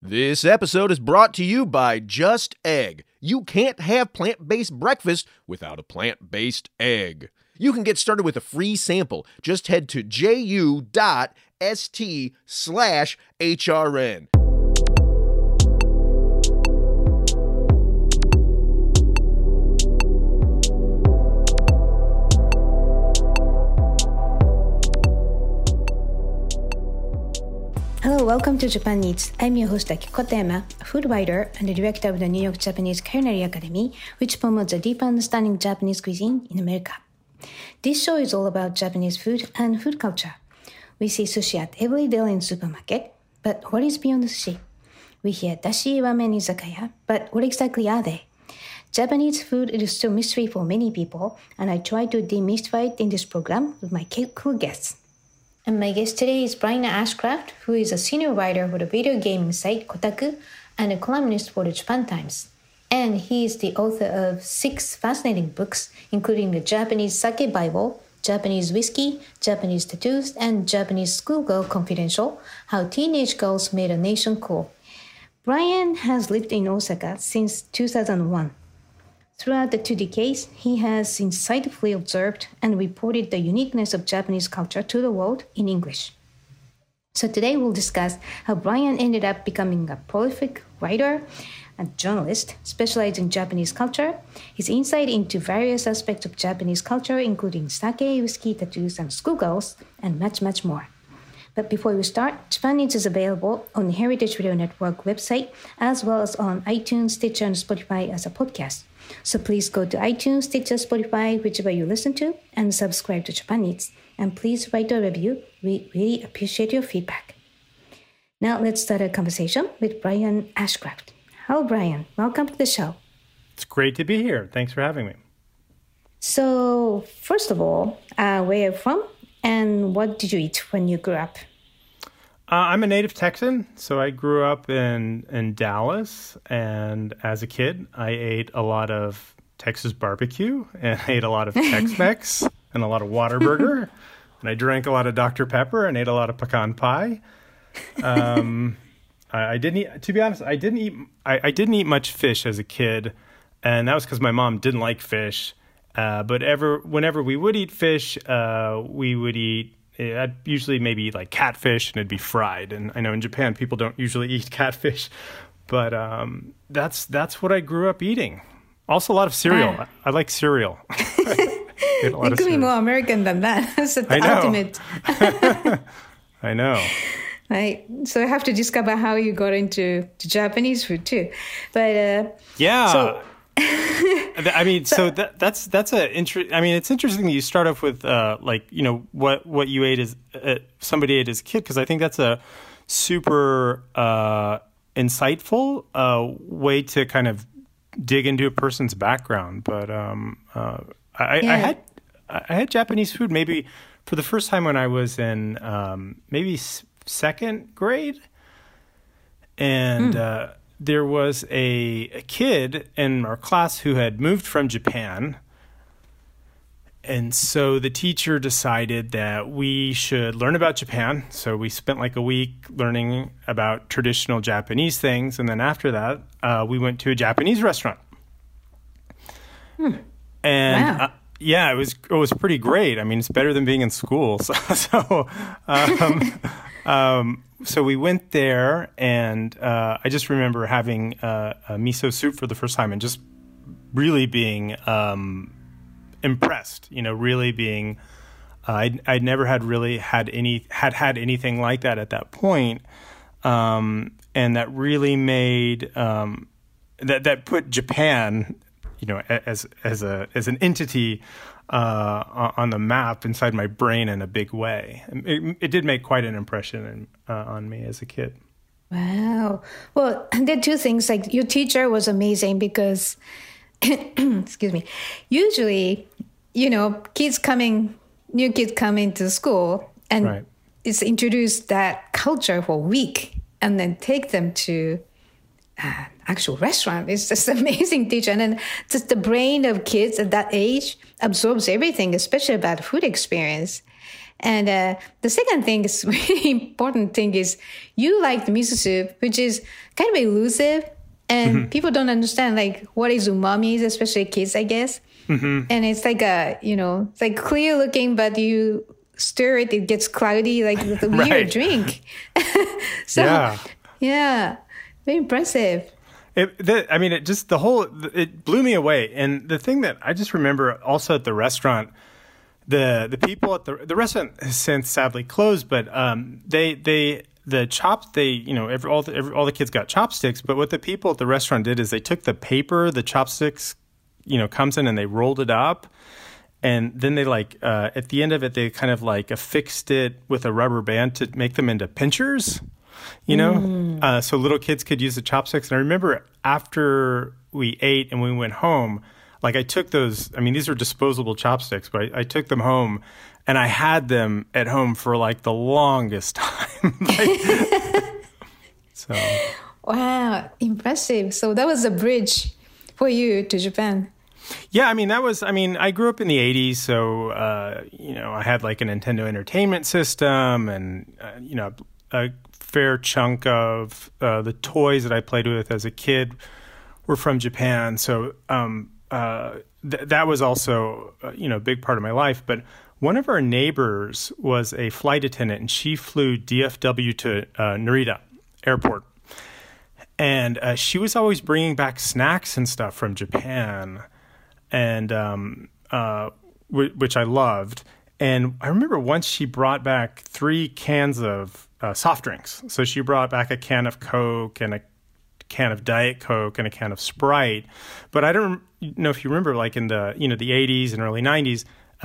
This episode is brought to you by Just Egg. You can't have plant-based breakfast without a plant-based egg. You can get started with a free sample. Just head to ju.st/HRN. Hello, welcome to Japan Eats. I'm your host Akiko Kotayama, a food writer and the director of the New York Japanese Culinary Academy, which promotes a deeper understanding of Japanese cuisine in America. This show is all about Japanese food and food culture. We see sushi at every deli and supermarket, but what is beyond the sushi? We hear dashi, ramen, izakaya, but what exactly are they? Japanese food is still a mystery for many people, and I try to demystify it in this program with my cool guests. And my guest today is Brian Ashcraft, who is a senior writer for the video gaming site Kotaku and a columnist for the Japan Times. And he is the author of 6 fascinating books, including the Japanese Sake Bible, Japanese Whiskey, Japanese Tattoos, and Japanese Schoolgirl Confidential, How Teenage Girls Made a Nation Cool. Brian has lived in Osaka since 2001. Throughout the 2 decades, he has insightfully observed and reported the uniqueness of Japanese culture to the world in English. So today we'll discuss how Brian ended up becoming a prolific writer and journalist specialized in Japanese culture, his insight into various aspects of Japanese culture, including sake, whiskey, tattoos, and schoolgirls, and much, much more. But before we start, Japan Eats is available on the Heritage Radio Network website, as well as on iTunes, Stitcher, and Spotify as a podcast. So please go to iTunes, Stitcher, Spotify, whichever you listen to, and subscribe to Japan Eats. And please write a review. We really appreciate your feedback. Now let's start a conversation with Brian Ashcraft. Hello, Brian. Welcome to the show. It's great to be here. Thanks for having me. So, first of all, where are you from and what did you eat when you grew up? I'm a native Texan, so I grew up in Dallas, and as a kid, I ate a lot of Texas barbecue, and I ate a lot of Tex-Mex, and a lot of Whataburger, and I drank a lot of Dr. Pepper, and ate a lot of pecan pie. I didn't eat, to be honest, I didn't eat much fish as a kid, and that was because my mom didn't like fish. But whenever we would eat fish, we would eat. I'd usually maybe eat like catfish, and it'd be fried. And I know in Japan people don't usually eat catfish, but that's what I grew up eating. Also, a lot of cereal. I like cereal. You could be more American than that. That's the ultimate. I know. Right. So I have to discover how you got into Japanese food too. But yeah. So, I mean, that's it's interesting that you start off with what you ate as somebody ate as a kid, because I think that's a super insightful way to kind of dig into a person's background. But I had Japanese food maybe for the first time when I was in maybe second grade, and there was a kid in our class who had moved from Japan. And so the teacher decided that we should learn about Japan. So we spent like a week learning about traditional Japanese things. And then after that, we went to a Japanese restaurant. And wow. Yeah, it was pretty great. I mean, it's better than being in school. So we went there, and I just remember having a miso soup for the first time and just really being impressed. You know, really being. I'd never had anything like that at that point, and that really made that put Japan, you know, as an entity on the map inside my brain in a big way. It did make quite an impression on me as a kid. Wow. Well, there are 2 things. Like, your teacher was amazing because, excuse me, usually, you know, new kids come into school and right. It's introduced that culture for a week and then take them to actual restaurant. It's just amazing teacher. And then just the brain of kids at that age absorbs everything, especially about food experience. And the second thing is really important thing is you like the miso soup, which is kind of elusive. And people don't understand like what is umami is, especially kids, I guess. And it's like it's like clear looking, but you stir it, it gets cloudy, like with a weird drink. So, yeah, very impressive. It blew me away. And the thing that I just remember also at the restaurant, the people at the restaurant has since sadly closed, but all the kids got chopsticks. But what the people at the restaurant did is they took the paper the chopsticks comes in, and they rolled it up, and then they at the end of it they kind of affixed it with a rubber band to make them into pinchers. So little kids could use the chopsticks. And I remember after we ate and we went home, I took those, these are disposable chopsticks, but I took them home and I had them at home for the longest time. So. Wow, impressive. So that was a bridge for you to Japan. Yeah, I grew up in the 80s, so, I had a Nintendo Entertainment System and, a fair chunk of the toys that I played with as a kid were from Japan. So that was also, a big part of my life. But one of our neighbors was a flight attendant, and she flew DFW to Narita Airport. And she was always bringing back snacks and stuff from Japan, and which I loved. And I remember once she brought back 3 cans of soft drinks. So she brought back a can of Coke and a can of Diet Coke and a can of Sprite. But I don't know if you remember, in the the 80s and early 90s,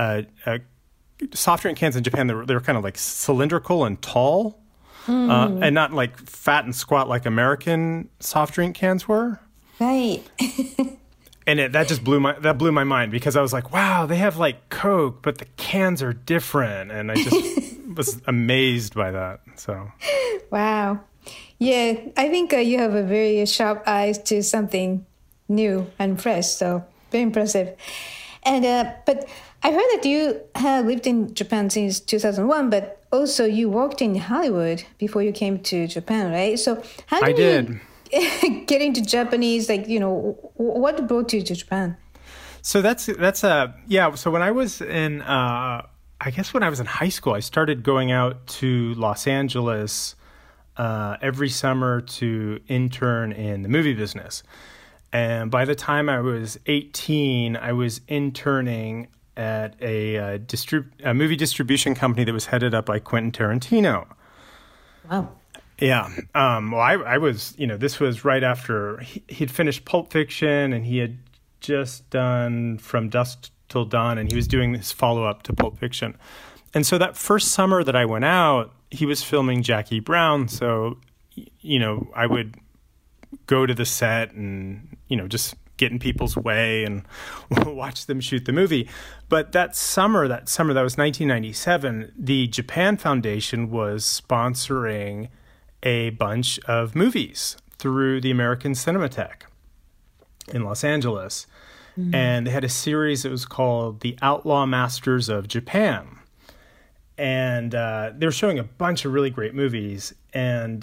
soft drink cans in Japan, they were kind of cylindrical and tall, and not fat and squat like American soft drink cans were. Right. And that just blew my mind, because I was like, wow, they have Coke, but the cans are different. And I just was amazed by that. So, wow. Yeah, I think you have a very sharp eyes to something new and fresh. So very impressive. And but I heard that you have lived in Japan since 2001, but also you worked in Hollywood before you came to Japan, right? So how did you get into Japanese? What brought you to Japan? So So when I was in, I guess when I was in high school, I started going out to Los Angeles every summer to intern in the movie business. And by the time I was 18, I was interning at a movie distribution company that was headed up by Quentin Tarantino. Wow. Yeah. Well, I was, this was right after he'd finished Pulp Fiction, and he had just done From Dusk Till Dawn, and he was doing this follow-up to Pulp Fiction. And so that first summer that I went out, he was filming Jackie Brown. So, I would go to the set and, just get in people's way and watch them shoot the movie. But that summer, that was 1997, the Japan Foundation was sponsoring a bunch of movies through the American Cinematheque in Los Angeles. Mm-hmm. And they had a series that was called The Outlaw Masters of Japan. And they were showing a bunch of really great movies. And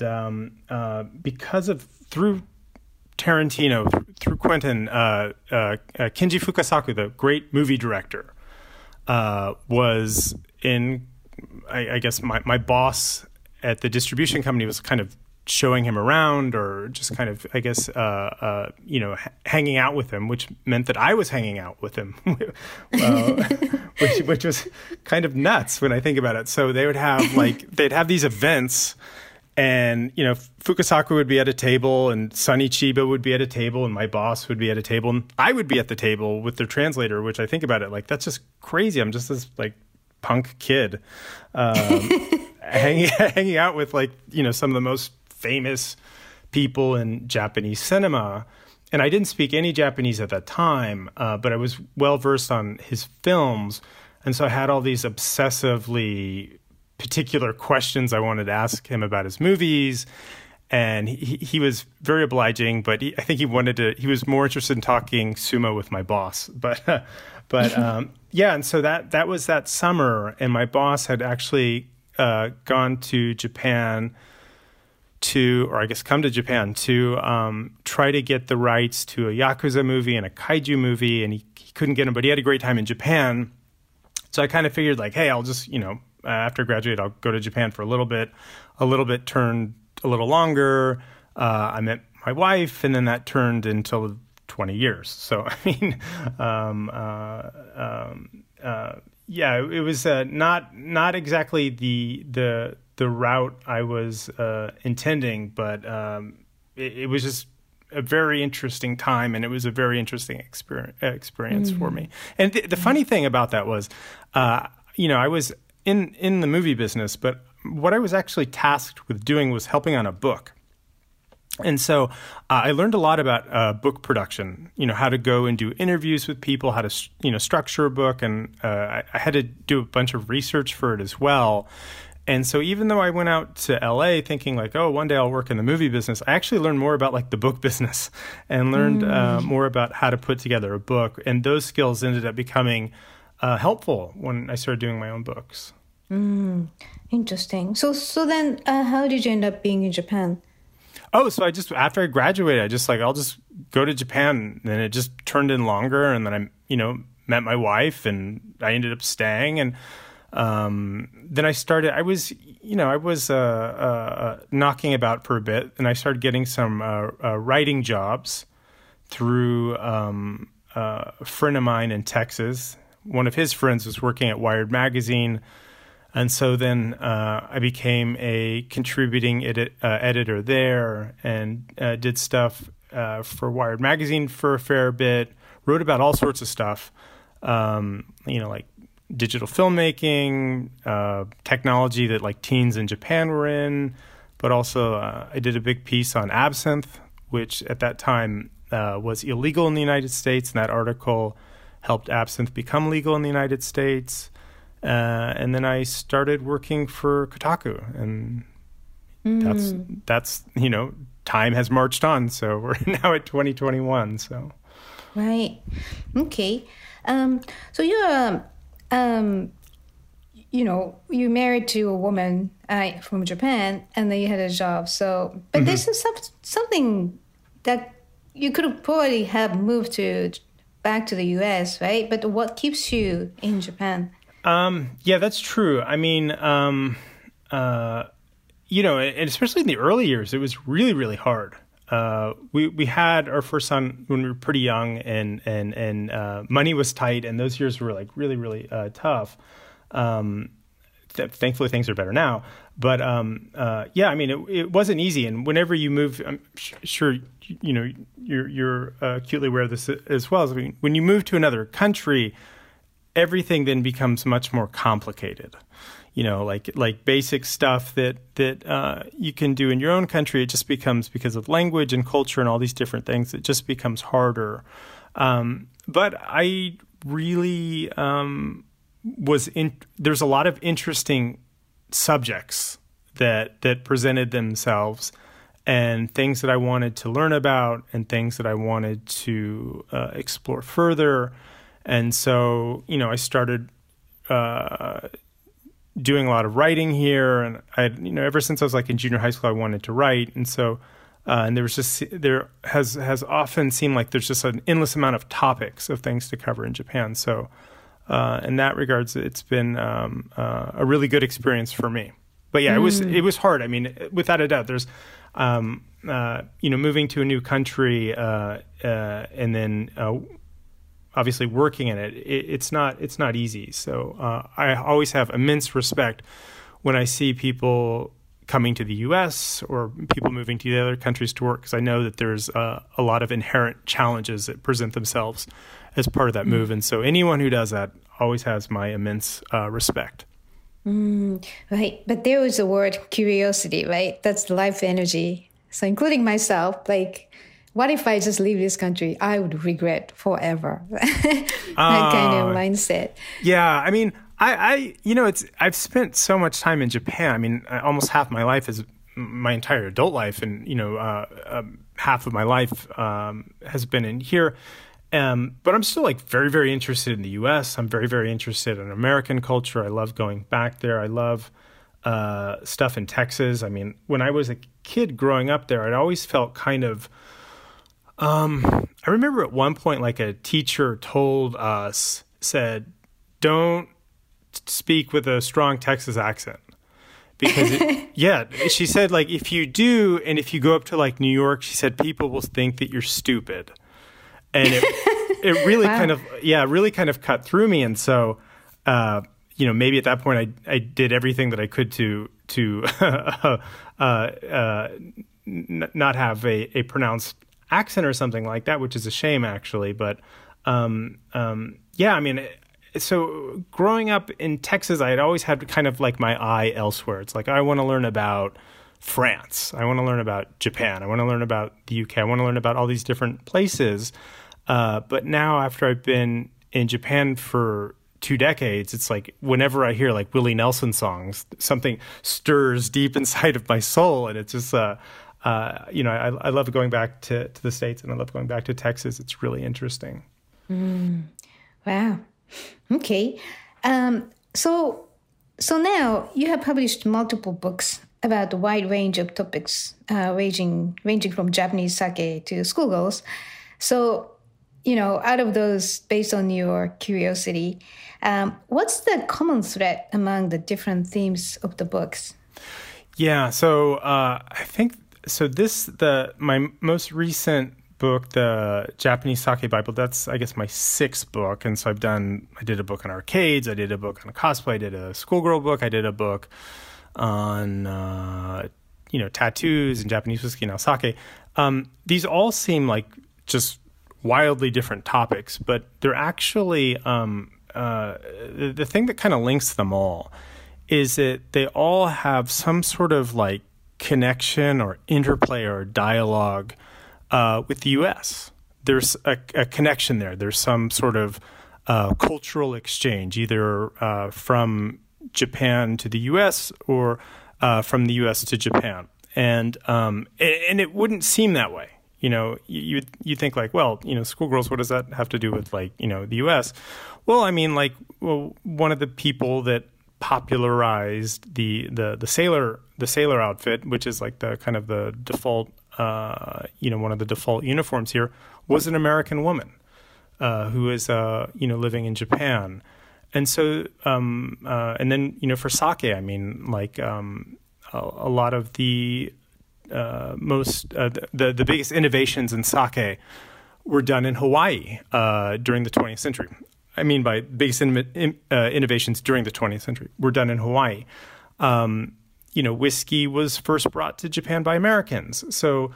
through Tarantino, through Quentin, Kenji Fukasaku, the great movie director, was in, I guess, my boss at the distribution company was kind of showing him around, or just kind of, I guess, hanging out with him, which meant that I was hanging out with him, which was kind of nuts when I think about it. So they would have they'd have these events, and, Fukasaku would be at a table, and Sonny Chiba would be at a table, and my boss would be at a table, and I would be at the table with their translator, which I think about it, that's just crazy. I'm just this punk kid, hanging out with some of the most famous people in Japanese cinema. And I didn't speak any Japanese at that time, but I was well versed on his films. And so I had all these obsessively particular questions I wanted to ask him about his movies. And he was very obliging, but I think he was more interested in talking sumo with my boss. But yeah, and so that was that summer, and my boss had actually gone to Japan come to Japan to try to get the rights to a Yakuza movie and a Kaiju movie, and he couldn't get them, but he had a great time in Japan. So I kind of figured like, hey, I'll just, after I graduate, I'll go to Japan for a little bit turned a little longer. I met my wife, and then that turned into 20 years. So, I mean, yeah, it was not exactly the route I was intending, but it was just a very interesting time, and it was a very interesting experience for me. And the funny thing about that was, I was in the movie business, but what I was actually tasked with doing was helping on a book. And so I learned a lot about book production, how to go and do interviews with people, how to, structure a book. And I had to do a bunch of research for it as well. And so even though I went out to LA thinking like, oh, one day I'll work in the movie business, I actually learned more about like the book business and learned more about how to put together a book. And those skills ended up becoming helpful when I started doing my own books. Interesting. So then how did you end up being in Japan? Oh, so after I graduated, I'll just go to Japan, and it just turned in longer. And then I, met my wife, and I ended up staying. And then I was knocking about for a bit, and I started getting some writing jobs through a friend of mine in Texas. One of his friends was working at Wired Magazine. And so then I became a contributing editor there, and did stuff for Wired Magazine for a fair bit, wrote about all sorts of stuff, like digital filmmaking, technology that like teens in Japan were in, but also I did a big piece on absinthe, which at that time was illegal in the United States, and that article helped absinthe become legal in the United States. And then I started working for Kotaku, and that's time has marched on. So we're now at 2021. So, right, okay. So you're you married to a woman from Japan, and then you had a job. So, but this is something that you could have probably have moved back to the U.S., right? But what keeps you in Japan? Yeah, that's true. I mean, and especially in the early years, it was really, really hard. We had our first son when we were pretty young, and money was tight, and those years were like really, really tough. Thankfully, things are better now. But yeah, I mean, it wasn't easy. And whenever you move, I'm sure you're acutely aware of this as well. I mean, when you move to another country, everything then becomes much more complicated. Like basic stuff that you can do in your own country, it just becomes, because of language and culture and all these different things, it just becomes harder. But I really there's a lot of interesting subjects that presented themselves, and things that I wanted to learn about, and things that I wanted to explore further. And so, I started doing a lot of writing here, and ever since I was like in junior high school, I wanted to write. And so, and there has often seemed like there's just an endless amount of topics of things to cover in Japan. So, in that regards, it's been a really good experience for me. But yeah, it was hard. I mean, without a doubt, there's moving to a new country, and then obviously working in it, it's not easy. So I always have immense respect when I see people coming to the U.S. or people moving to the other countries to work, because I know that there's a lot of inherent challenges that present themselves as part of that move. And so anyone who does that always has my immense respect. Right. But there was the word curiosity, right? That's life energy. So including myself, like, what if I just leave this country? I would regret forever. That kind of mindset. Yeah. I mean, I've spent so much time in Japan. I mean, almost half my life has my entire adult life, and half of my life has been in here. But I'm still like very, very interested in the U.S. I'm very, very interested in American culture. I love going back there. I love stuff in Texas. I mean, when I was a kid growing up there, I'd always felt kind of. I remember at one point, like a teacher told us, said, "Don't speak with a strong Texas accent." Because, she said, like, if you do, and if you go up to, like, New York, she said, people will think that you're stupid. And it really really kind of cut through me. And so, maybe at that point I did everything that I could to not have a pronounced accent or something like that, which is a shame, actually. But, so growing up in Texas, I had always had kind of like my eye elsewhere. It's like, I want to learn about France. I want to learn about Japan. I want to learn about the UK. I want to learn about all these different places. But now, after I've been in Japan for 2 decades, it's like whenever I hear like Willie Nelson songs, something stirs deep inside of my soul. And it's just, I love going back to the States, and I love going back to Texas. It's really interesting. Wow. Okay. So now you have published multiple books about a wide range of topics, ranging from Japanese sake to schoolgirls. So, out of those, based on your curiosity, what's the common thread among the different themes of the books? Yeah. So I think my most recent book, the Japanese Sake Bible, that's, I guess, my 6th book. And so I did a book on arcades, I did a book on cosplay, I did a schoolgirl book, I did a book on, tattoos and Japanese whiskey and sake. These all seem like just wildly different topics, but they're actually, the thing that kind of links them all is that they all have some sort of like connection or interplay or dialogue with the U.S. There's a connection there. There's some sort of cultural exchange, either from Japan to the U.S. or from the U.S. to Japan, and it wouldn't seem that way. You think like, well, schoolgirls, what does that have to do with like the U.S.? Well, I mean, like, one of the people that popularized the sailor outfit, which is like the kind of the default. One of the default uniforms here, was an American woman who is, living in Japan. And so, and then, for sake, I mean, like, a lot of the the biggest innovations in sake were done in Hawaii during the 20th century. I mean, by biggest innovations during the 20th century were done in Hawaii. Whiskey was first brought to Japan by Americans. So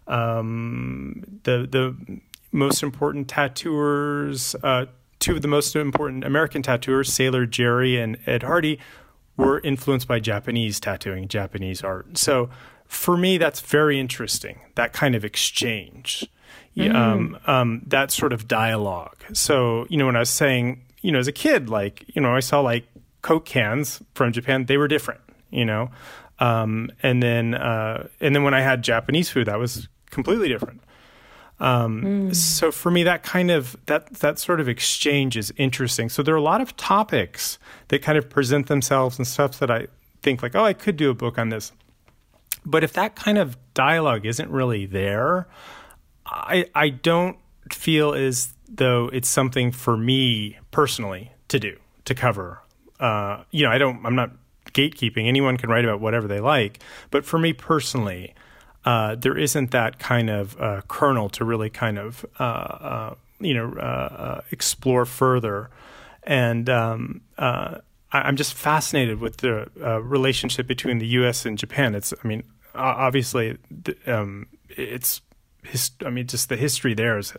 the most important tattooers, 2 of the most important American tattooers, Sailor Jerry and Ed Hardy, were influenced by Japanese tattooing, Japanese art. So for me, that's very interesting, that kind of exchange, that sort of dialogue. So, when I was saying, as a kid, like, I saw like Coke cans from Japan, they were different. And then when I had Japanese food, that was completely different. So for me, that kind of, that sort of exchange is interesting. So there are a lot of topics that kind of present themselves and stuff that I think like, oh, I could do a book on this. But if that kind of dialogue isn't really there, I don't feel as though it's something for me personally to cover. I'm not gatekeeping. Anyone can write about whatever they like. But for me personally, there isn't that kind of kernel to really kind of, explore further. And I'm just fascinated with the relationship between the U.S. and Japan. Obviously, it's just the history there is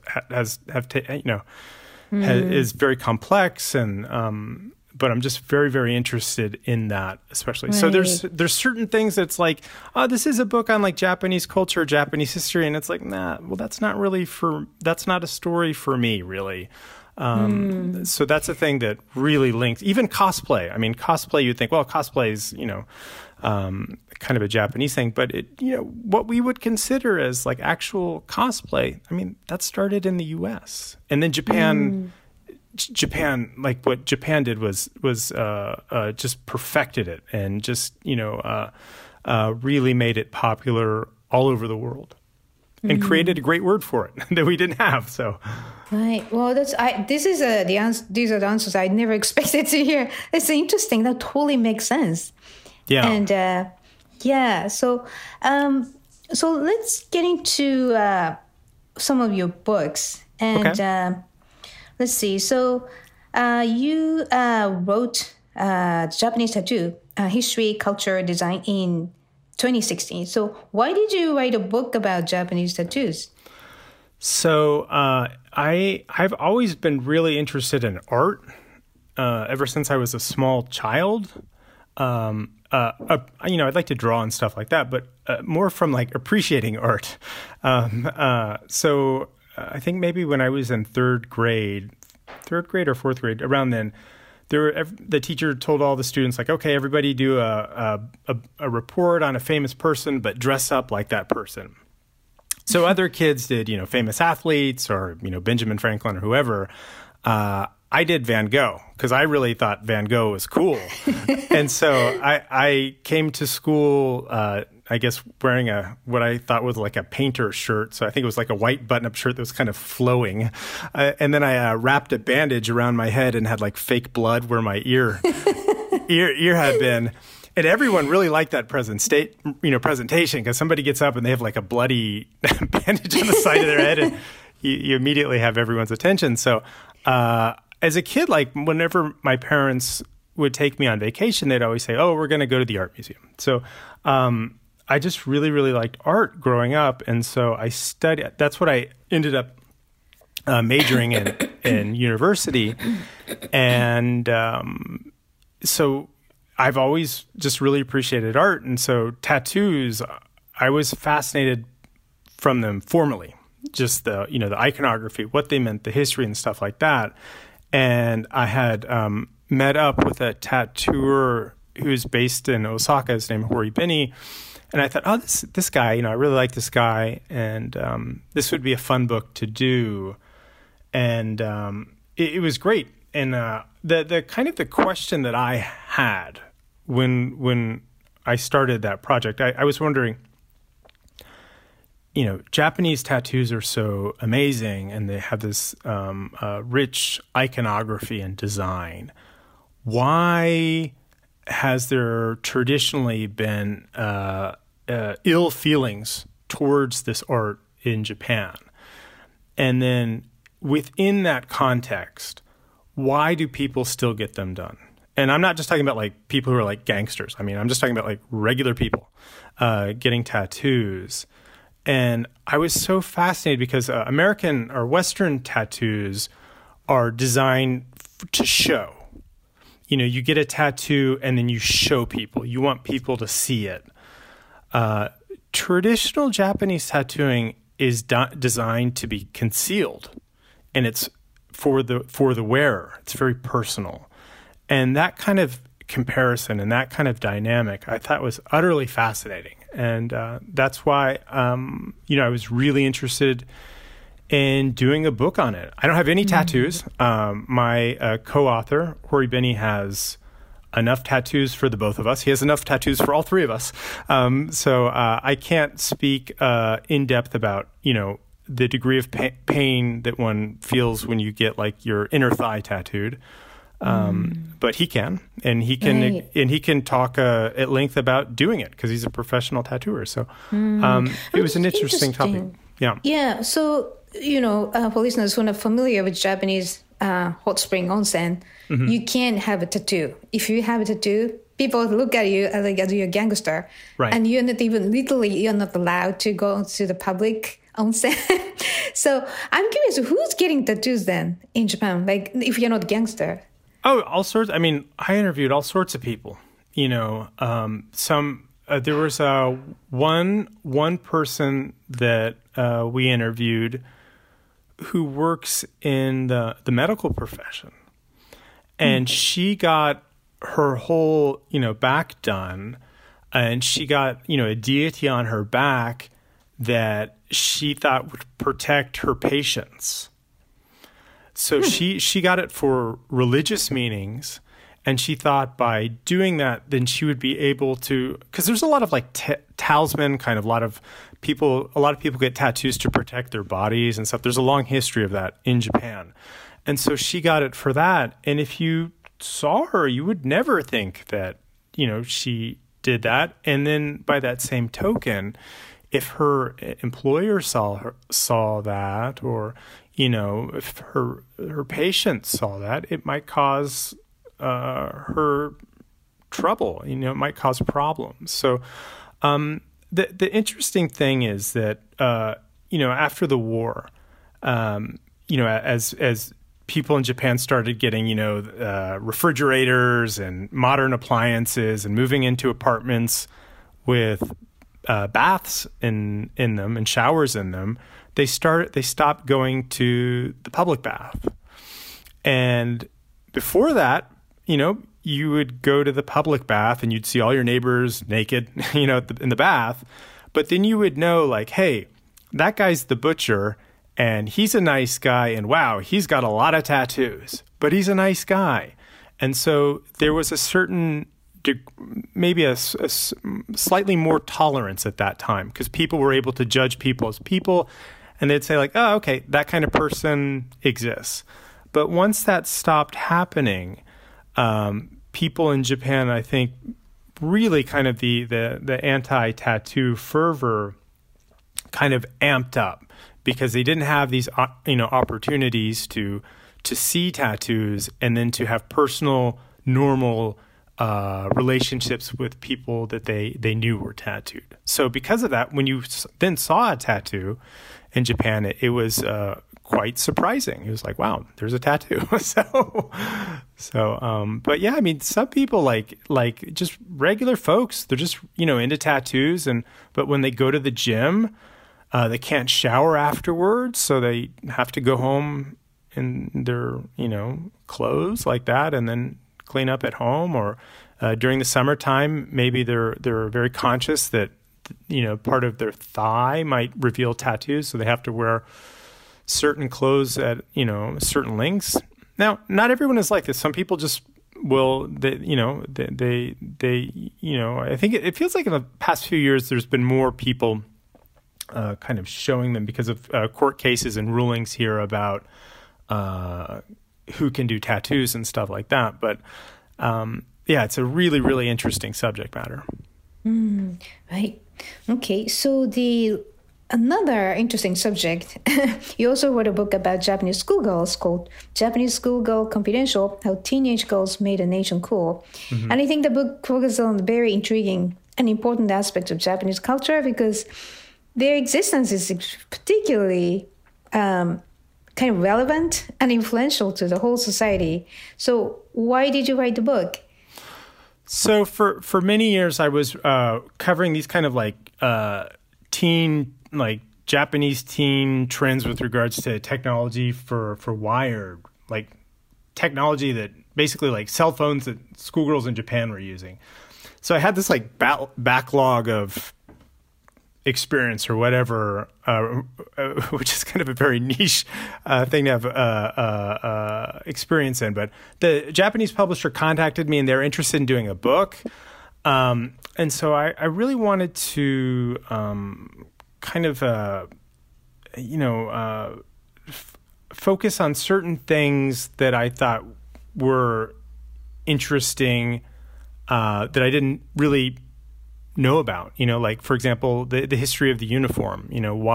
very complex, and but I'm just very, very interested in that, especially. Right. So there's certain things that's like, oh, this is a book on like Japanese culture, Japanese history, and it's like, nah, well, that's not a story for me, really. So that's a thing that really links, even cosplay. I mean, cosplay, you'd think, well, cosplay is, kind of a Japanese thing. But what we would consider as like actual cosplay, I mean, that started in the U.S. and then Japan, like what Japan did was just perfected it and just really made it popular all over the world. And created a great word for it that we didn't have. So, right. Well, these are the answers I never expected to hear. It's interesting. That totally makes sense. Yeah. And So, so let's get into some of your books. And okay. Let's see. So, you wrote Japanese Tattoo: History, Culture, Design in 2016. So why did you write a book about Japanese tattoos? So I've always been really interested in art ever since I was a small child. I'd like to draw and stuff like that, but more from like appreciating art. So I think maybe when I was in third grade or fourth grade, around then, the teacher told all the students, like, okay, everybody do a report on a famous person, but dress up like that person. So other kids did, famous athletes or, Benjamin Franklin or whoever. I did Van Gogh because I really thought Van Gogh was cool. And so I came to school, I guess, wearing what I thought was like a painter shirt. So I think it was like a white button-up shirt that was kind of flowing. And then I wrapped a bandage around my head and had like fake blood where my ear had been. And everyone really liked that presentation because somebody gets up and they have like a bloody bandage on the side of their head, and you immediately have everyone's attention. So as a kid, like whenever my parents would take me on vacation, they'd always say, "Oh, we're going to go to the art museum." So I just really, really liked art growing up, and so I studied. That's what I ended up majoring in university, and so I've always just really appreciated art, and so tattoos, I was fascinated from them formally, just the iconography, what they meant, the history, and stuff like that. And I had met up with a tattooer who's based in Osaka. His name is Horibini. And I thought, oh, this guy, I really like this guy, and this would be a fun book to do. And it was great. And the kind of the question that I had when I started that project, I was wondering, Japanese tattoos are so amazing, and they have this rich iconography and design. Why has there traditionally been ill feelings towards this art in Japan? And then within that context, why do people still get them done? And I'm not just talking about like people who are like gangsters. I mean, I'm just talking about like regular people getting tattoos. And I was so fascinated because American or Western tattoos are designed to show. You get a tattoo and then you show people. You want people to see it. Traditional Japanese tattooing is designed to be concealed, and it's for the wearer. It's very personal. And that kind of comparison and that kind of dynamic I thought was utterly fascinating. And that's why, I was really interested in doing a book on it. I don't have any tattoos. My co-author, Horibini, has enough tattoos for the both of us. He has enough tattoos for all three of us. So I can't speak in depth about, the degree of pain that one feels when you get like your inner thigh tattooed. But he can, and he can talk at length about doing it because he's a professional tattooer. So it was an interesting topic. Yeah. Yeah. So, for listeners who are not familiar with Japanese hot spring onsen, you can't have a tattoo. If you have a tattoo, people look at you as you're a gangster. Right. And you're not allowed to go to the public onsen. So I'm curious, who's getting tattoos then in Japan? Like, if you're not a gangster? Oh, all sorts. I mean, I interviewed all sorts of people. There was one person that we interviewed who works in the medical profession, and she got her whole back done and she got, a deity on her back that she thought would protect her patients. So she got it for religious meanings, and she thought by doing that, then she would be able to, because there's a lot of like talisman, kind of a lot of people get tattoos to protect their bodies and stuff. There's a long history of that in Japan. And so she got it for that. And if you saw her, you would never think that, she did that. And then by that same token, if her employer saw that, or, if her patients saw that, it might cause her trouble. It might cause problems. So the interesting thing is that after the war, as people in Japan started getting refrigerators and modern appliances and moving into apartments with baths in them and showers in them, they stopped going to the public bath. And before that, you would go to the public bath and you'd see all your neighbors naked, in the bath. But then you would know, like, hey, that guy's the butcher and he's a nice guy. And wow, he's got a lot of tattoos, but he's a nice guy. And so there was a certain, maybe a slightly more tolerance at that time, because people were able to judge people as people. And they'd say like, oh, okay, that kind of person exists. But once that stopped happening, people in Japan, I think, really kind of the anti-tattoo fervor kind of amped up, because they didn't have these opportunities to see tattoos and then to have personal, normal relationships with people that they knew were tattooed. So because of that, when you then saw a tattoo in Japan, it was quite surprising. It was like, wow, there's a tattoo. But yeah, I mean, some people like just regular folks, they're just, into tattoos, but when they go to the gym, they can't shower afterwards. So they have to go home in their, clothes like that and then clean up at home. Or during the summertime, maybe they're very conscious that, part of their thigh might reveal tattoos. So they have to wear certain clothes at, certain lengths. Now, not everyone is like this. Some people just will, I think it feels like in the past few years, there's been more people kind of showing them because of court cases and rulings here about who can do tattoos and stuff like that. But yeah, it's a really, really interesting subject matter. Right. Okay. So another interesting subject, you also wrote a book about Japanese schoolgirls called Japanese Schoolgirl Confidential, How Teenage Girls Made a Nation Cool. Mm-hmm. And I think the book focuses on very intriguing and important aspects of Japanese culture, because their existence is particularly kind of relevant and influential to the whole society. So why did you write the book? So for many years, I was covering these kind of Japanese teen trends with regards to technology for wired, like technology that basically like cell phones that schoolgirls in Japan were using. So I had this backlog of experience or whatever, which is kind of a very niche thing to have experience in. But the Japanese publisher contacted me and they're interested in doing a book. And so I really wanted to focus on certain things that I thought were interesting that I didn't really know about, like, for example, the history of the uniform,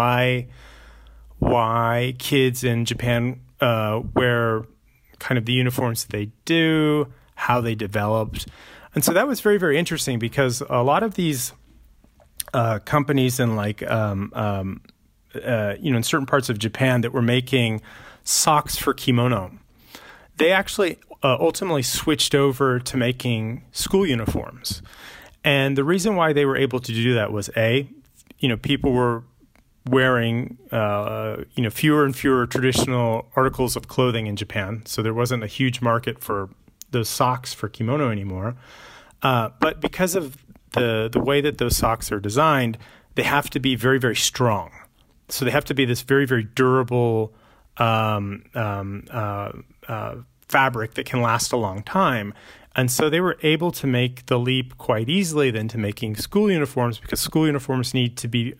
why kids in Japan wear kind of the uniforms that they do, how they developed. And so that was very, very interesting, because a lot of these companies in in certain parts of Japan that were making socks for kimono, they actually ultimately switched over to making school uniforms. And the reason why they were able to do that was people were wearing fewer and fewer traditional articles of clothing in Japan, so there wasn't a huge market for those socks for kimono anymore. But because of the way that those socks are designed, they have to be very, very strong. So they have to be this very, very durable fabric that can last a long time. And so they were able to make the leap quite easily then to making school uniforms, because school uniforms need to be,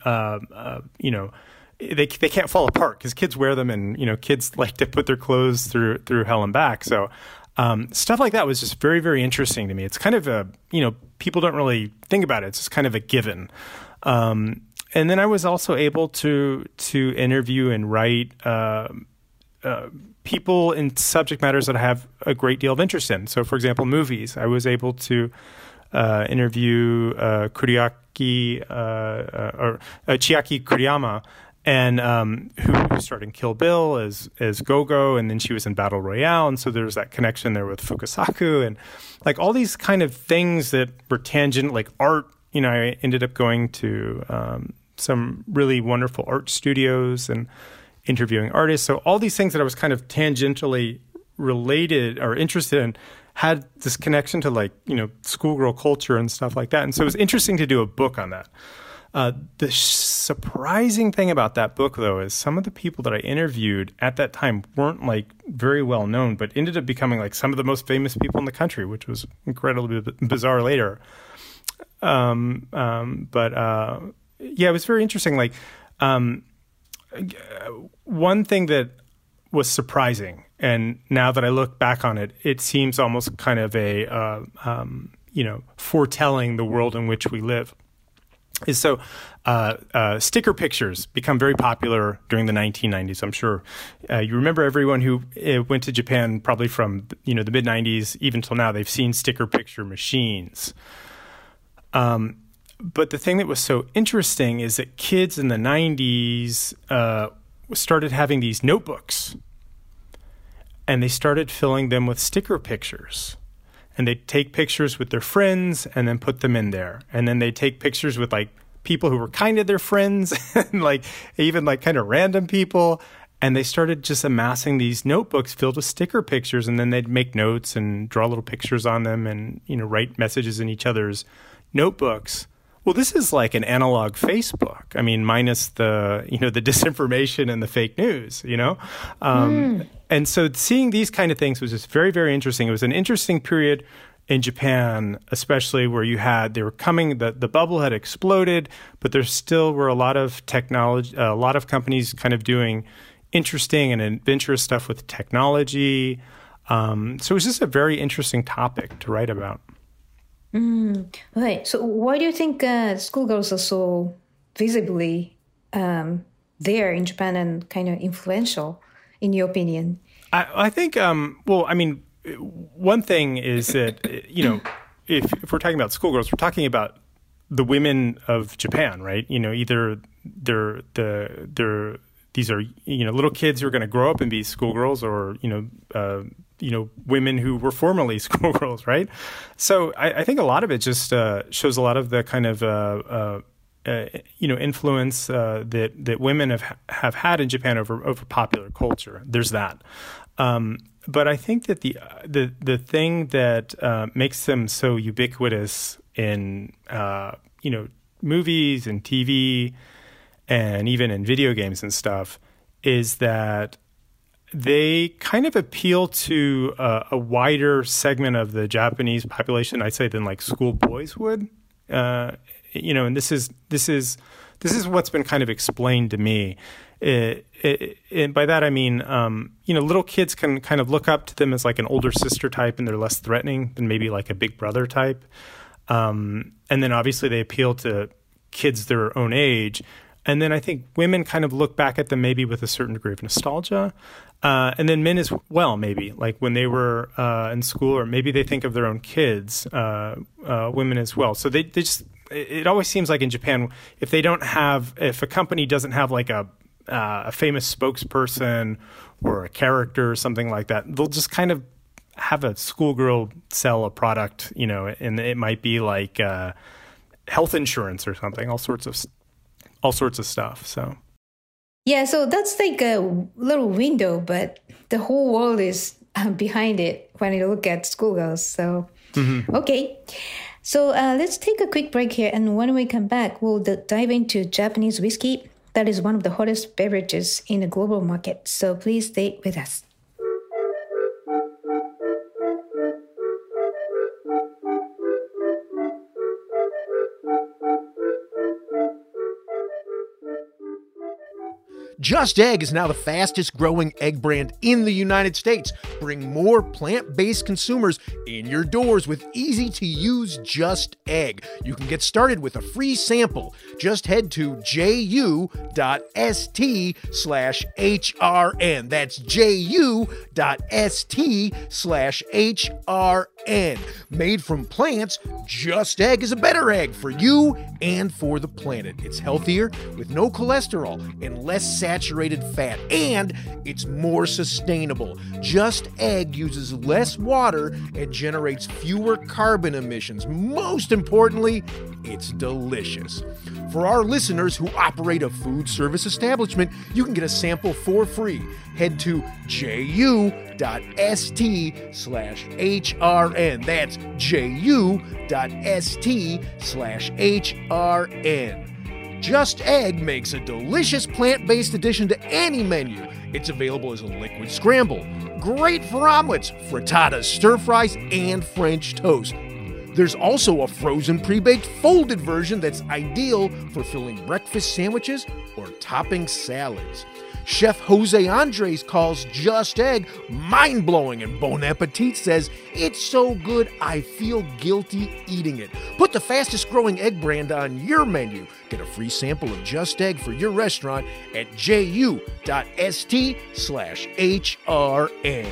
they can't fall apart because kids wear them, and kids like to put their clothes through hell and back. So stuff like that was just very, very interesting to me. It's kind of people don't really think about it. It's just kind of a given. And then I was also able to interview and write people in subject matters that I have a great deal of interest in. So, for example, movies. I was able to interview Chiaki Kuriyama, and who starred in Kill Bill as Gogo, and then she was in Battle Royale, and so there's that connection there with Fukasaku, and like all these kind of things that were tangent, like art. I ended up going to some really wonderful art studios and interviewing artists. So all these things that I was kind of tangentially related or interested in had this connection to schoolgirl culture and stuff like that. And so it was interesting to do a book on that. The surprising thing about that book, though, is some of the people that I interviewed at that time weren't very well known, but ended up becoming some of the most famous people in the country, which was incredibly bizarre later. Yeah, it was very interesting. One thing that was surprising, and now that I look back on it, it seems almost kind of a foretelling the world in which we live. Is so sticker pictures become very popular during the 1990s. I'm sure you remember everyone who went to Japan probably from the mid 90s even till now. They've seen sticker picture machines. But the thing that was so interesting is that kids in the 90s started having these notebooks, and they started filling them with sticker pictures. And they'd take pictures with their friends and then put them in there. And then they'd take pictures with people who were kind of their friends and even kind of random people. And they started just amassing these notebooks filled with sticker pictures. And then they'd make notes and draw little pictures on them and, write messages in each other's notebooks. Well, this is like an analog Facebook. I mean, minus the, the disinformation and the fake news, And so seeing these kind of things was just very, very interesting. It was an interesting period in Japan, especially where the bubble had exploded, but there still were a lot of technology, a lot of companies kind of doing interesting and adventurous stuff with technology. So it was just a very interesting topic to write about. Right. So why do you think schoolgirls are so visibly there in Japan and kind of influential, in your opinion? I think, one thing is that, if we're talking about schoolgirls, we're talking about the women of Japan, right? Either these are, little kids who are going to grow up and be schoolgirls, or, women who were formerly schoolgirls, right? So I think a lot of it just shows a lot of the kind of influence that women have had in Japan over popular culture. There's that, but I think that the thing that makes them so ubiquitous in movies and TV and even in video games and stuff is that they kind of appeal to a wider segment of the Japanese population, I'd say, than schoolboys would. And this is what's been kind of explained to me. And by that I mean, little kids can kind of look up to them as an older sister type, and they're less threatening than maybe a big brother type. And then obviously they appeal to kids their own age. And then I think women kind of look back at them maybe with a certain degree of nostalgia. And then men as well, maybe, when they were in school, or maybe they think of their own kids, women as well. So they just, it always seems like in Japan, if a company doesn't have a famous spokesperson or a character or something like that, they'll just kind of have a schoolgirl sell a product, and it might be health insurance or something, all sorts of stuff. So yeah, so that's a little window, but the whole world is behind it when you look at schoolgirls. So okay, So let's take a quick break here, and when we come back, we'll dive into Japanese whiskey. That is one of the hottest beverages in the global market. So please stay with us. Just Egg is now the fastest growing egg brand in the United States. Bring more plant-based consumers in your doors with easy-to-use Just Egg. You can get started with a free sample. Just head to ju.st/HRN. That's ju.st/HRN. Made from plants, Just Egg is a better egg for you and for the planet. It's healthier with no cholesterol and less saturated fat, and it's more sustainable. Just Egg uses less water and generates fewer carbon emissions. Most importantly, it's delicious. For our listeners who operate a food service establishment, you can get a sample for free. Head to ju.st/HRN. That's ju.st/HRN. Just Egg makes a delicious plant-based addition to any menu. It's available as a liquid scramble. Great for omelets, frittatas, stir-fries, and French toast. There's also a frozen pre-baked folded version that's ideal for filling breakfast sandwiches or topping salads. Chef Jose Andres calls Just Egg mind-blowing, and Bon Appetit says, "It's so good I feel guilty eating it." Put the fastest growing egg brand on your menu. Get a free sample of Just Egg for your restaurant at ju.st/HRN.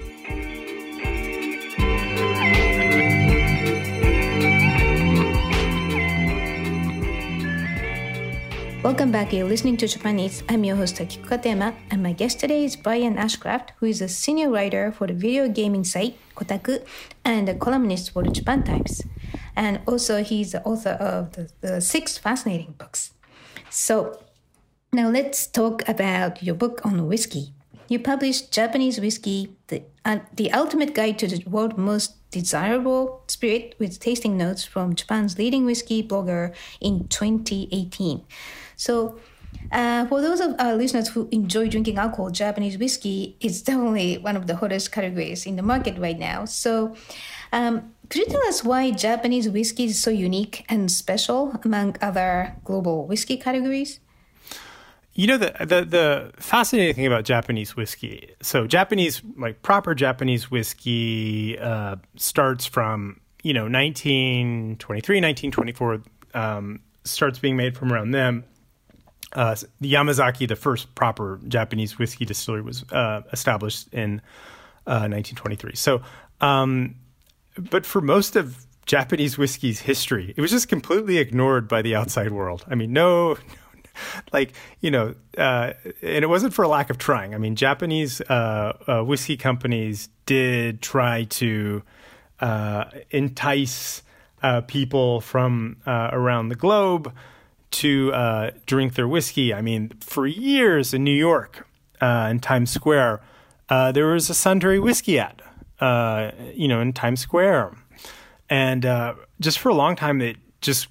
Welcome back. You're listening to Japan Eats. I'm your host, Akiko Katayama, and my guest today is Brian Ashcraft, who is a senior writer for the video gaming site Kotaku and a columnist for the Japan Times. And also, he's the author of the 6 fascinating books. So, now let's talk about your book on whiskey. You published Japanese Whiskey, the ultimate guide to the world's most desirable spirit, with tasting notes from Japan's leading whiskey blogger in 2018. So, for those of our listeners who enjoy drinking alcohol, Japanese whiskey is definitely one of the hottest categories in the market right now. So, could you tell us why Japanese whiskey is so unique and special among other global whiskey categories? You know, the fascinating thing about Japanese whiskey, so proper Japanese whiskey starts from, 1923, 1924, starts being made from around them. The Yamazaki, the first proper Japanese whiskey distillery, was established in 1923. So, but for most of Japanese whiskey's history, it was just completely ignored by the outside world. I mean, and it wasn't for a lack of trying. I mean, Japanese whiskey companies did try to entice people from around the globe to drink their whiskey. I mean, for years in New York, in Times Square, there was a Suntory whiskey ad, in Times Square. And just for a long time, it just,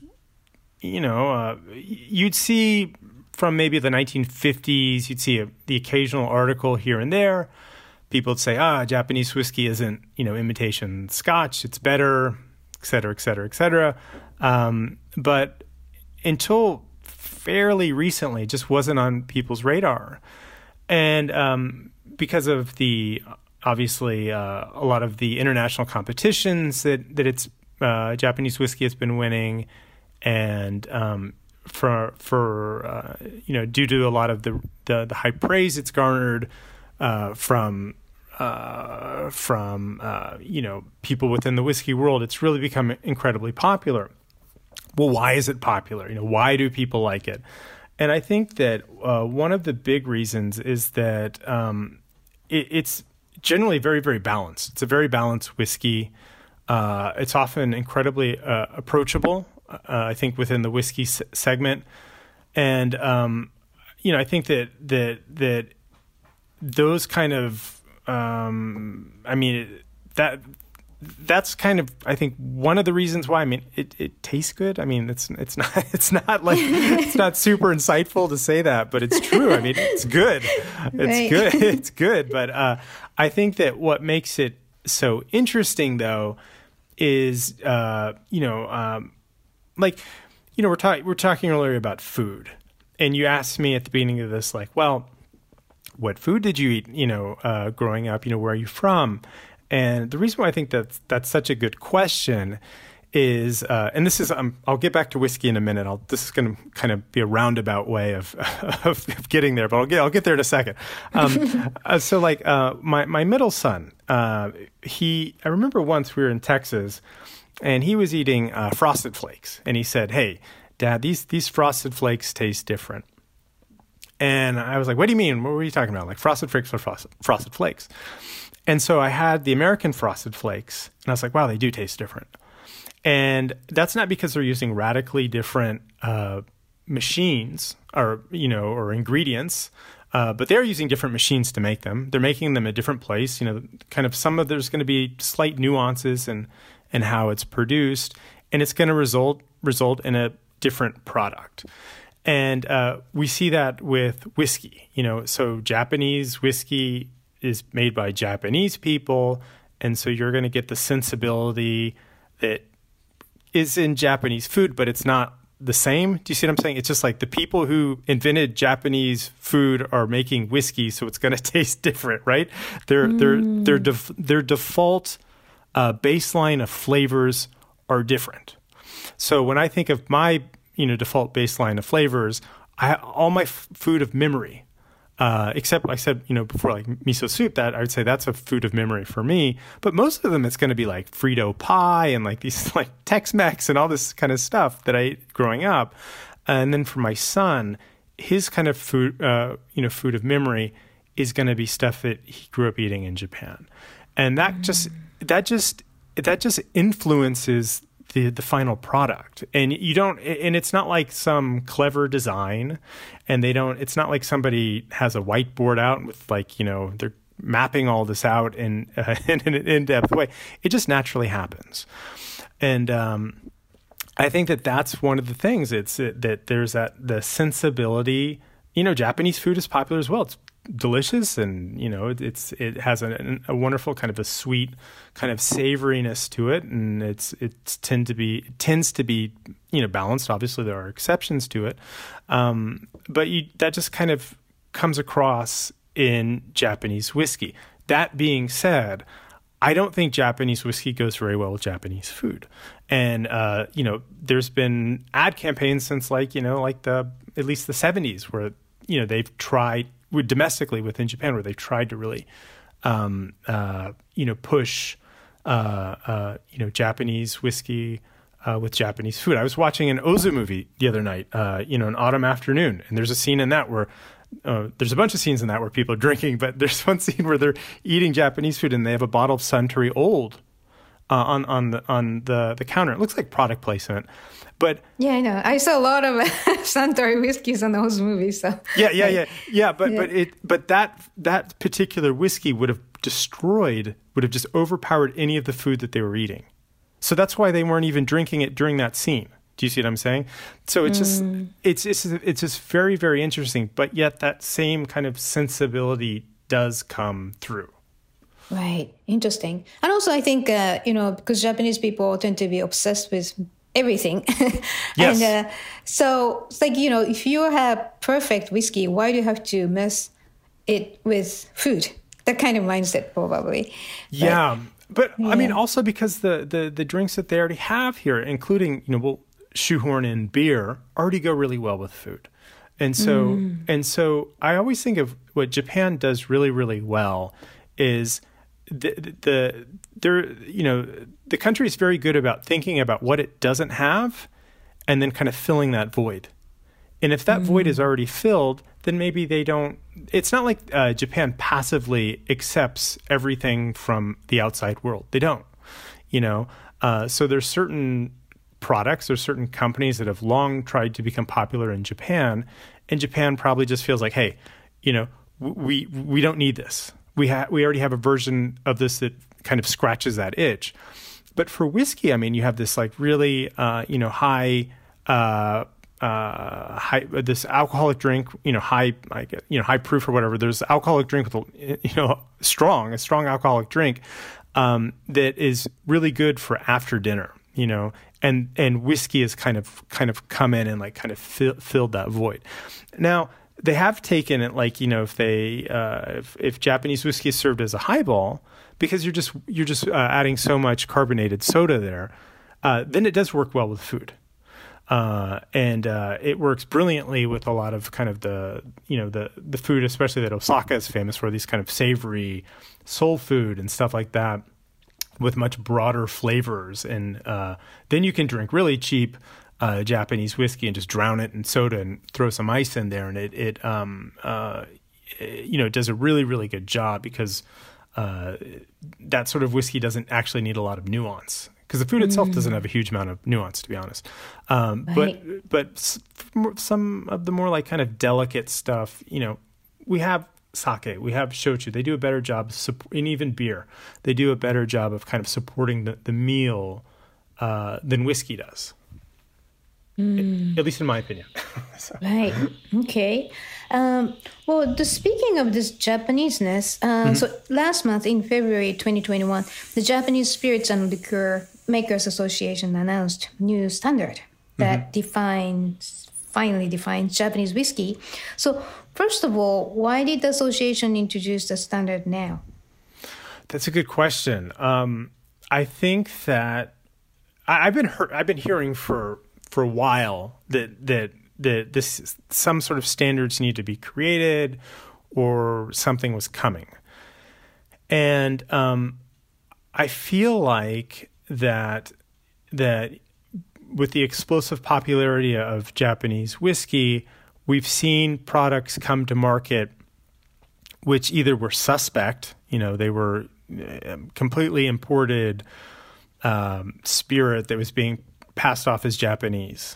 you'd see from maybe the 1950s, you'd see the occasional article here and there. People would say, Japanese whiskey isn't, imitation Scotch, it's better, et cetera, et cetera, et cetera. But until fairly recently, it just wasn't on people's radar. And because of obviously, a lot of the international competitions that it's Japanese whiskey has been winning, and for due to a lot of the high praise it's garnered from people within the whiskey world, it's really become incredibly popular. Well, why is it popular? Why do people like it? And I think that one of the big reasons is that it's generally very, very balanced. It's a very balanced whiskey. It's often incredibly approachable, I think, within the whiskey segment. And, I think that those kind of, that's kind of, I think, one of the reasons why. I mean, it tastes good. I mean, it's not like it's not super insightful to say that, but it's true. I mean, it's good. It's good. It's good. But I think that what makes it so interesting, though, is we're talking earlier about food, and you asked me at the beginning of this, like, well, what food did you eat? Growing up, where are you from? And the reason why I think that's such a good question is, and this is, I'll get back to whiskey in a minute. This is going to kind of be a roundabout way of getting there, but I'll get there in a second. So like, my middle son, I remember once we were in Texas and he was eating Frosted Flakes, and he said, "Hey, Dad, these Frosted Flakes taste different." And I was like, "What do you mean? What were you talking about? Like Frosted Flakes or Frosted Flakes?" And so I had the American Frosted Flakes, and I was like, wow, they do taste different. And that's not because they're using radically different machines or ingredients, but they're using different machines to make them. They're making them a different place. Kind of there's going to be slight nuances in how it's produced, and it's going to result in a different product. And we see that with whiskey. So Japanese whiskey is made by Japanese people, and so you're going to get the sensibility that is in Japanese food, but it's not the same. Do you see what I'm saying? It's just like the people who invented Japanese food are making whiskey, so it's going to taste different, right? Their default baseline of flavors are different. So when I think of my default baseline of flavors, all my food of memory. Except I said, before, like miso soup, that I would say that's a food of memory for me. But most of them, it's going to be like Frito pie and like these like Tex-Mex and all this kind of stuff that I ate growing up. And then for my son, his kind of food, food of memory is going to be stuff that he grew up eating in Japan. And that just influences the final product. And it's not like some clever design, and it's not like somebody has a whiteboard out with like, they're mapping all this out in an in-depth way. It just naturally happens. And I think that's one of the things. That there's the sensibility. Japanese food is popular as well. It's delicious, and it has a wonderful kind of a sweet kind of savoriness to it, and it tends to be balanced. Obviously there are exceptions to it, but that just kind of comes across in Japanese whiskey. That being said, I don't think Japanese whiskey goes very well with Japanese food. And, there's been ad campaigns since at least the 70s where, they've tried domestically within Japan, where they tried to really, push, Japanese whiskey with Japanese food. I was watching an Ozu movie the other night, an autumn afternoon, and there's a scene in that where there's a bunch of scenes in that where people are drinking, but there's one scene where they're eating Japanese food and they have a bottle of Suntory Old on the counter. It looks like product placement. But yeah, I know. I saw a lot of Suntory whiskeys on those movies. So yeah. But that particular whiskey would have just overpowered any of the food that they were eating. So that's why they weren't even drinking it during that scene. Do you see what I'm saying? So it's just very, very interesting. But yet that same kind of sensibility does come through. Right. Interesting. And also I think because Japanese people tend to be obsessed with everything. Yes. And so it's like, if you have perfect whiskey, why do you have to mess it with food? That kind of mindset, probably. Yeah. But I mean, also because the drinks that they already have here, including, we'll shoehorn in beer, already go really well with food. And so I always think of what Japan does really, really well is the country is very good about thinking about what it doesn't have and then kind of filling that void. And if that void is already filled, then maybe they don't. It's not like Japan passively accepts everything from the outside world. They don't, So there's certain products or certain companies that have long tried to become popular in Japan, and Japan probably just feels like, hey, we don't need this. We already have a version of this that kind of scratches that itch. But for whiskey, I mean, you have this like really, high this alcoholic drink, high proof or whatever. There's alcoholic drink with, a strong alcoholic drink that is really good for after dinner, and whiskey has kind of come in and like kind of filled that void. Now they have taken it like, if Japanese whiskey is served as a highball, because you're just adding so much carbonated soda there, then it does work well with food. And it works brilliantly with a lot of kind of the food, especially that Osaka is famous for, these kind of savory soul food and stuff like that with much broader flavors. And then you can drink really cheap Japanese whiskey and just drown it in soda and throw some ice in there. And it does a really, really good job because that sort of whiskey doesn't actually need a lot of nuance. Because the food itself doesn't have a huge amount of nuance, to be honest. Right. But some of the more like kind of delicate stuff, we have sake, we have shochu. They do a better job, and even beer. They do a better job of kind of supporting the meal than whiskey does. At least in my opinion. So. Right. Okay. Speaking of this Japaneseness, so last month in February 2021, the Japanese Spirits and Liquor Makers Association announced new standard that finally defines Japanese whiskey. So first of all, why did the association introduce the standard now? That's a good question. I think that I've been hearing for a while that this some sort of standards need to be created or something was coming. And I feel like that with the explosive popularity of Japanese whiskey, we've seen products come to market which either were suspect, they were completely imported spirit that was being passed off as Japanese,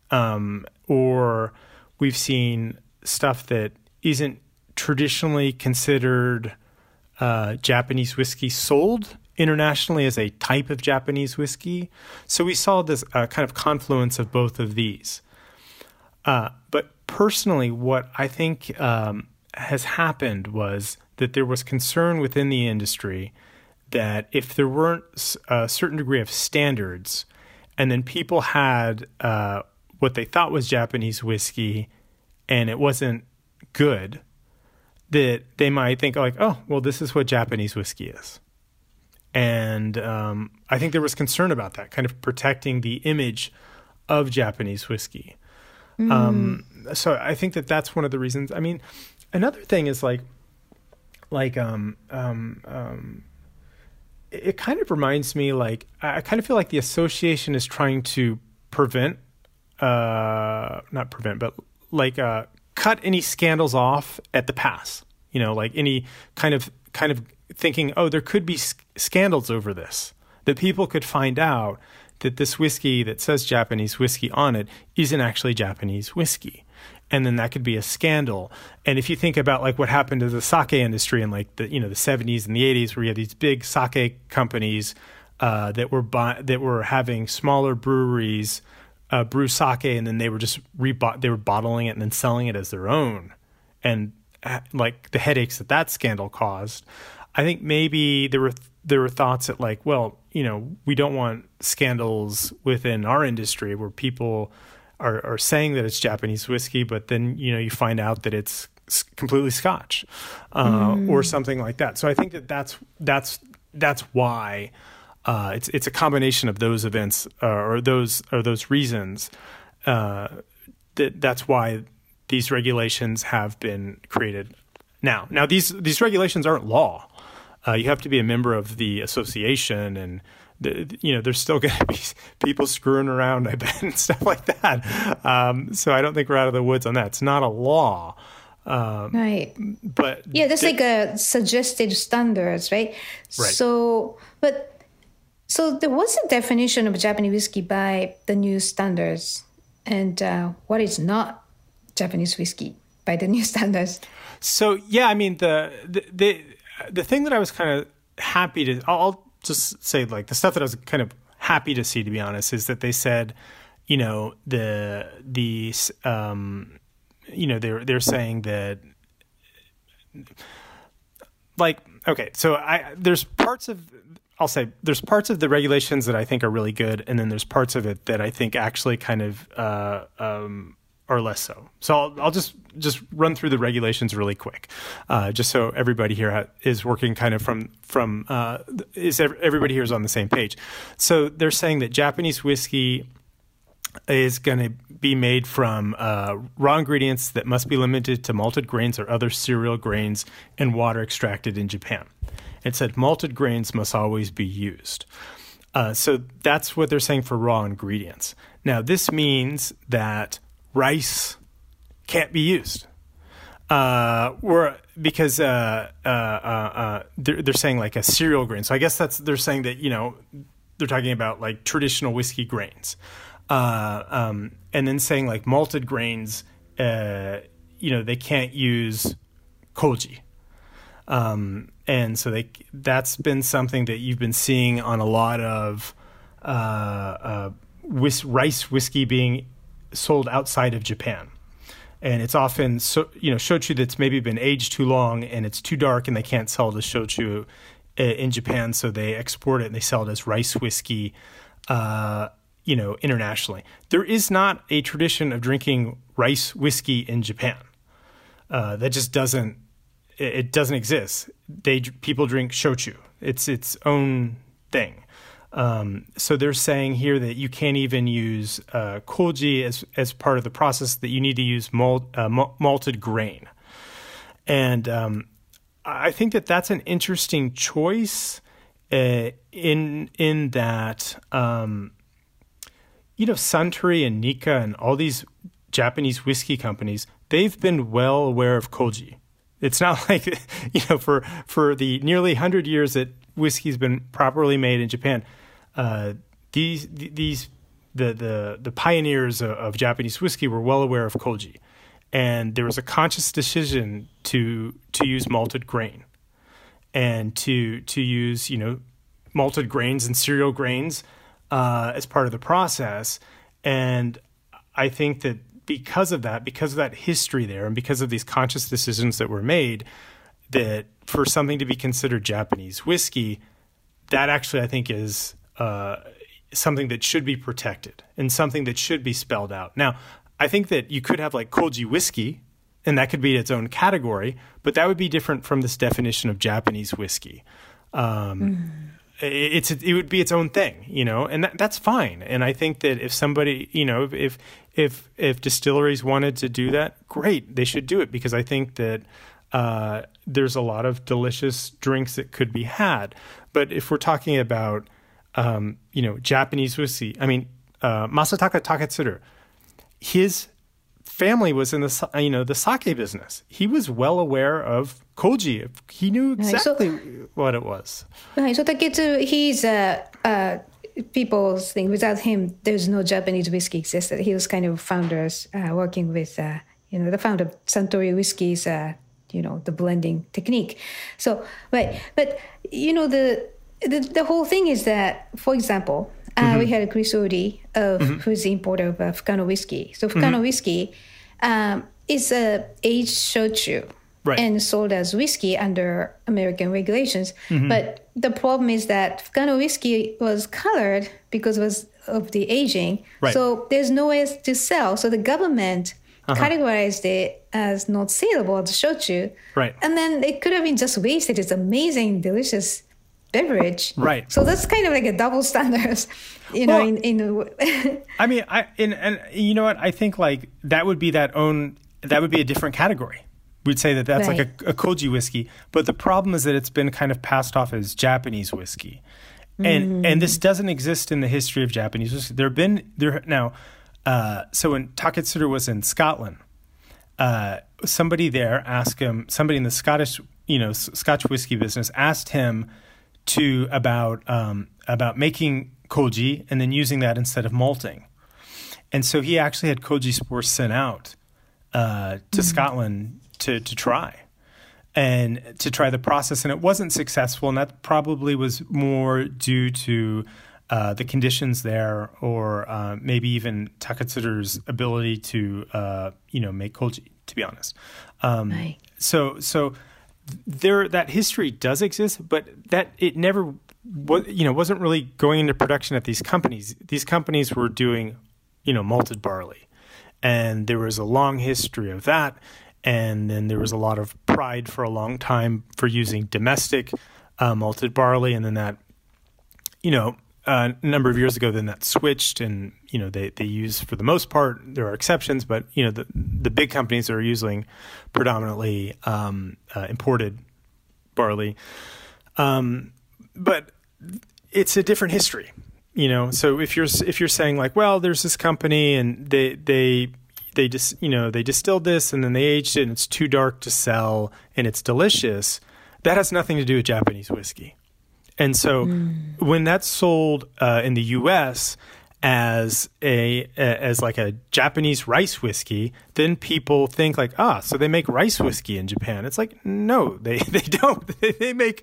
or we've seen stuff that isn't traditionally considered Japanese whiskey sold internationally as a type of Japanese whiskey. So we saw this kind of confluence of both of these. But personally, what I think has happened was that there was concern within the industry that if there weren't a certain degree of standards, and then people had what they thought was Japanese whiskey, and it wasn't good, that they might think like, oh, well, this is what Japanese whiskey is. And I think there was concern about that, kind of protecting the image of Japanese whiskey. So I think that's one of the reasons. I mean, another thing is it kind of reminds me, like, I kind of feel like the association is trying to not prevent, but like cut any scandals off at the pass. Like any kind of thinking, oh, there could be scandals over this, that people could find out that this whiskey that says Japanese whiskey on it isn't actually Japanese whiskey. And then that could be a scandal. And if you think about like what happened to the sake industry in like the 70s and the 80s, where you had these big sake companies that were having smaller breweries brew sake, and then they were just they were bottling it and then selling it as their own, and like the headaches that scandal caused. I think maybe there were thoughts that like, well, we don't want scandals within our industry where people are saying that it's Japanese whiskey, but then you find out that it's completely Scotch or something like that. So I think that's why it's a combination of those events or those reasons that's why these regulations have been created. Now these regulations aren't law. You have to be a member of the association, and there's still going to be people screwing around, I bet, and stuff like that. So I don't think we're out of the woods on that. It's not a law. Right. But yeah, that's like a suggested standards, right? Right. So there was a definition of Japanese whiskey by the new standards, and what is not Japanese whiskey by the new standards? So yeah, I mean the thing that I was kind of happy to. I'll just say like the stuff that I was kind of happy to see, to be honest, is that they said, you know, they're saying that, like, okay, so there's parts of the regulations that I think are really good, and then there's parts of it that I think actually kind of are less so. So I'll just run through the regulations really quick, just so everybody here is working kind of everybody here is on the same page. So they're saying that Japanese whiskey is going to be made from raw ingredients that must be limited to malted grains or other cereal grains and water extracted in Japan. It said malted grains must always be used. So that's what they're saying for raw ingredients. Now, this means that rice can't be used. Because they're saying like a cereal grain. So I guess they're saying that, you know, they're talking about like traditional whiskey grains. And then saying like malted grains, you know, they can't use koji. And so that's been something that you've been seeing on a lot of rice whiskey being sold outside of Japan. And it's often, shochu that's maybe been aged too long and it's too dark and they can't sell it as shochu in Japan, so they export it and they sell it as rice whiskey, internationally. There is not a tradition of drinking rice whiskey in Japan. That just doesn't exist. People drink shochu. It's its own thing. So they're saying here that you can't even use koji as part of the process, that you need to use malted grain. And I think that that's an interesting choice in that, Suntory and Nikka and all these Japanese whiskey companies, they've been well aware of koji. It's not like, for the nearly 100 years that whiskey's been properly made in Japan, the pioneers of Japanese whiskey were well aware of koji, and there was a conscious decision to use malted grain, and to use malted grains and cereal grains as part of the process. And I think that because of that history there, and because of these conscious decisions that were made, that for something to be considered Japanese whiskey, that actually I think is something that should be protected and something that should be spelled out. Now, I think that you could have like koji whiskey, and that could be its own category, but that would be different from this definition of Japanese whiskey. It would be its own thing, and that's fine. And I think that if somebody, if distilleries wanted to do that, great, they should do it, because I think that there's a lot of delicious drinks that could be had. But if we're talking about, Japanese whiskey, Masataka Taketsuru, his family was in the sake business. He was well aware of koji. He knew exactly what it was. Right. So Taketsuru, he's people's thing. Without him, there's no Japanese whiskey existed. He was kind of founders working with, the founder of Suntory Whiskey's, the blending technique. So, right. But, the whole thing is that, for example, we had Chris Odi, who's the importer of Fukano whiskey. So Fukano whiskey is aged shochu, right, and sold as whiskey under American regulations. But the problem is that Fukano whiskey was colored because of the aging. Right. So there's no way to sell. So the government categorized it as not saleable as shochu. Right. And then it could have been just wasted. It's amazing, delicious beverage. Right. So that's kind of like a double standards, you know, what? I think like that would be a different category. We'd say that that's right, like a koji whiskey, but the problem is that it's been kind of passed off as Japanese whiskey. And this doesn't exist in the history of Japanese whiskey. So when Taketsuru was in Scotland, somebody there asked him, somebody in the Scotch whiskey business asked him about making koji and then using that instead of malting. And so he actually had koji spores sent out to Scotland to try. and to try the process, and it wasn't successful, and that probably was more due to the conditions there, or maybe even Takatsuru's ability to make koji, to be honest. Right. So there, that history does exist, but that it never wasn't really going into production at these companies. These companies were doing malted barley, and there was a long history of that. And then there was a lot of pride for a long time for using domestic malted barley, and then that a number of years ago, then that switched, and they use, for the most part, there are exceptions, but the big companies are using predominantly imported barley, but it's a different history, So if you're saying like, well, there's this company and they distilled this and then they aged it and it's too dark to sell and it's delicious, that has nothing to do with Japanese whiskey. And so when that's sold in the U.S. as like a Japanese rice whiskey, then people think like, so they make rice whiskey in Japan. It's like, no, they don't. They make,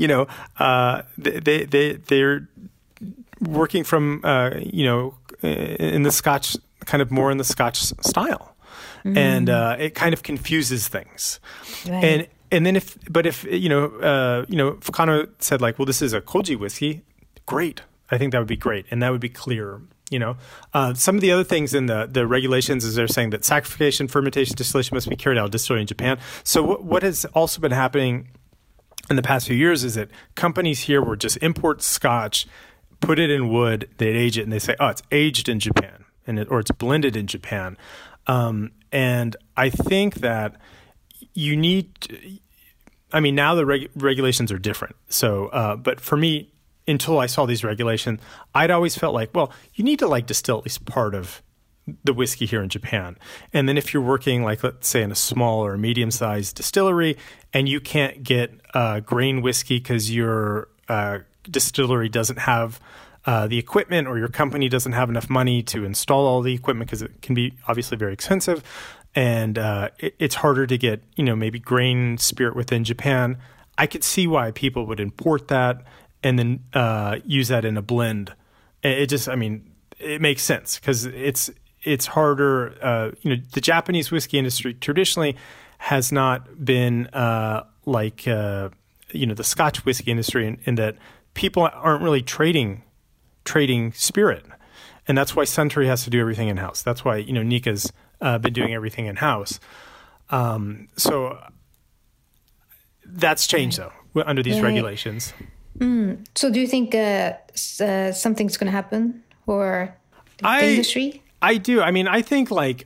they're working from, in the Scotch, kind of more in the Scotch style. And it kind of confuses things. Right. And then if Fukano said like, well, this is a koji whiskey, great. I think that would be great. And that would be clear, Some of the other things in the regulations is they're saying that saccharification, fermentation, distillation must be carried out of distillery in Japan. So what has also been happening in the past few years is that companies here will just import Scotch, put it in wood, they age it, and they say, it's aged in Japan, or it's blended in Japan. And I think that you need now the regulations are different. So, but for me, until I saw these regulations, I'd always felt like, well, you need to like distill at least part of the whiskey here in Japan. And then if you're working like, let's say in a small or medium-sized distillery and you can't get grain whiskey because your distillery doesn't have the equipment, or your company doesn't have enough money to install all the equipment because it can be obviously very expensive, and it's harder to get, maybe grain spirit within Japan. I could see why people would import that and then use that in a blend. It makes sense because it's harder. The Japanese whiskey industry traditionally has not been like the Scotch whiskey industry in that people aren't really trading spirit. And that's why Suntory has to do everything in-house. That's why, Nikka's been doing everything in-house. So that's changed, though, under these regulations. So do you think something's going to happen for the industry? I do. I think like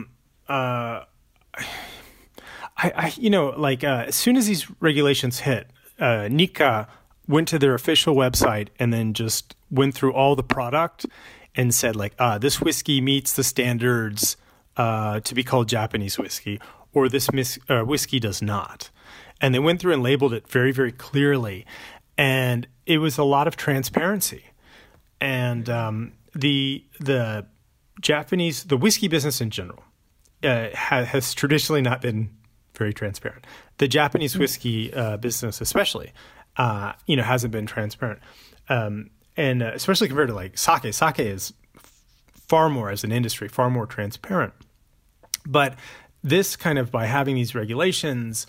as soon as these regulations hit, Nikka went to their official website and then just went through all the product and said like, this whiskey meets the standards to be called Japanese whiskey, or this whiskey does not. And they went through and labeled it very, very clearly. And it was a lot of transparency. And the whiskey business in general has traditionally not been very transparent. The Japanese whiskey business especially, hasn't been transparent. And especially compared to like sake. Sake is far more, as an industry, far more transparent. But this kind of, by having these regulations,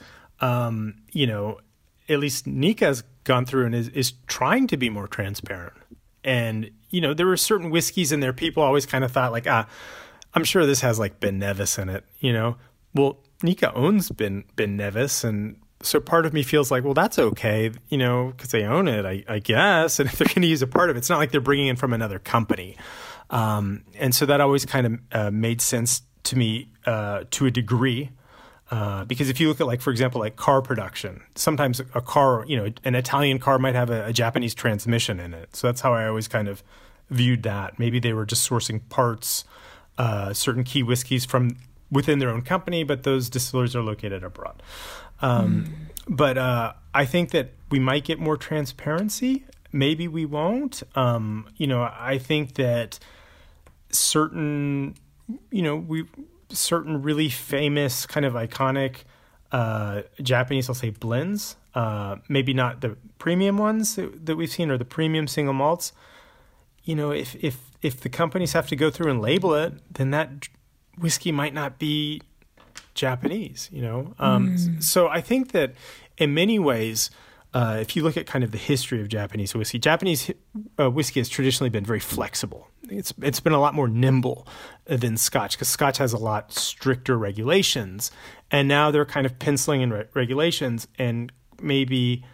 at least Nikka's gone through and is trying to be more transparent. And, there were certain whiskeys in there, people always kind of thought like, I'm sure this has like Ben Nevis in it, Well, Nikka owns Ben Nevis, and so part of me feels like, well, that's okay, because they own it, I guess. And if they're going to use a part of it, it's not like they're bringing in from another company. And so that always kind of made sense to me to a degree. Because if you look at, like, for example, like car production, sometimes a car, an Italian car might have a Japanese transmission in it. So that's how I always kind of viewed that. Maybe they were just sourcing parts, certain key whiskeys from within their own company, but those distillers are located abroad. But I think that we might get more transparency. Maybe we won't. I think that certain really famous, kind of iconic Japanese, I'll say blends, maybe not the premium ones that we've seen or the premium single malts. You know, if the companies have to go through and label it, then that whiskey might not be Japanese, you know? So I think that in many ways, if you look at kind of the history of Japanese whiskey has traditionally been very flexible. It's been a lot more nimble than Scotch, because Scotch has a lot stricter regulations, and now they're kind of penciling in regulations, and maybe